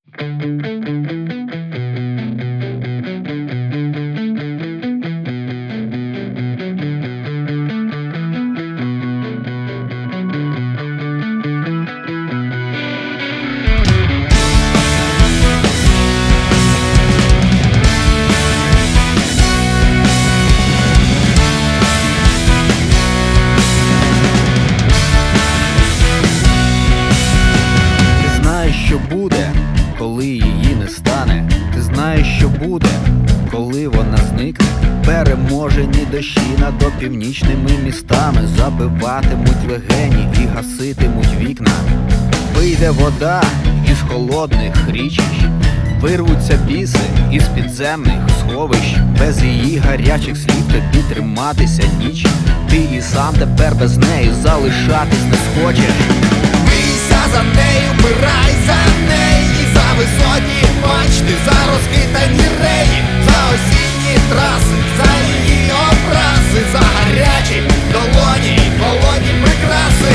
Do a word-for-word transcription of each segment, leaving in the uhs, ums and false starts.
Коли її не стане, ти знаєш, що буде, коли вона зникне. Переможені дощі над опівнічними містами забиватимуть легені і гаситимуть вікна. Вийде вода із холодних річищ, вирвуться біси із підземних сховищ. Без її гарячих слів тобі триматися ніч. Ти і сам тепер без неї залишатись не схочеш. Бійся за нею, вмирай за неї, за високі мачти, за розхитані реї, за осінні траси, за її образи, за гарячі долоні й холодні прикраси.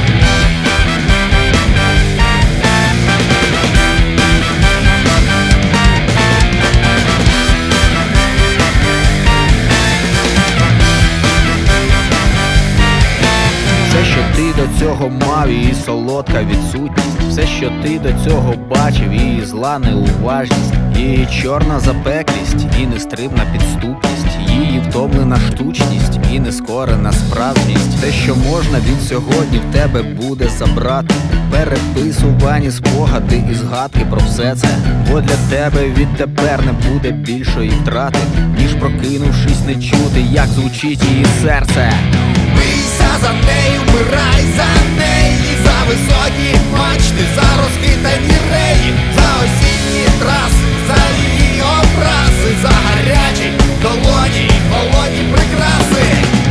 Все, що ти до цього мав, її солодка відсутність. Все, що ти до цього бачив, її зла неуважність, її чорна запеклість і нестримна підступність, її втомлена штучність і нескорена справжність. Те, що можна від сьогодні в тебе буде забрати, переписувані спогади і згадки про все це. Бо для тебе відтепер не буде більшої втрати, ніж прокинувшись не чути, як звучить її серце. Бійся за нею, вмирай за неї, за високі мачти, за розхитані реї, за осінні траси, за її образи, за гарячі долоні й холодні прикраси.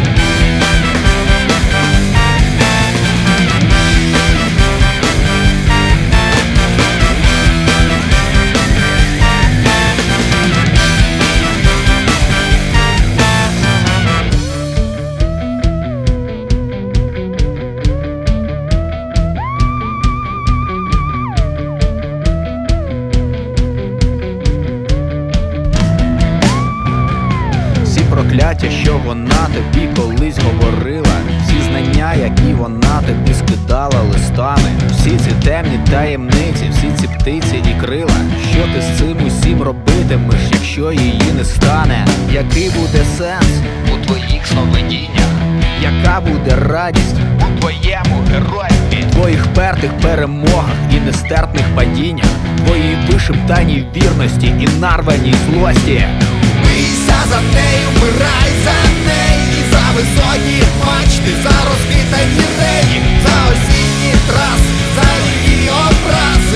Прокляття, що вона тобі колись говорила, всі знання, які вона тобі скидала листами, всі ці темні таємниці, всі ці птиці і крила. Що ти з цим усім робитимеш, якщо її не стане? Який буде сенс у твоїх сновидіннях? Яка буде радість у твоєму геройстві? Твоїх пертих перемогах і нестерпних падіннях, твоїй вишептаній вірності і нарваній злості. Бійся за нею, вмирай за неї, за високі мачти, за розхитані реї, за осінні траси, за її образи,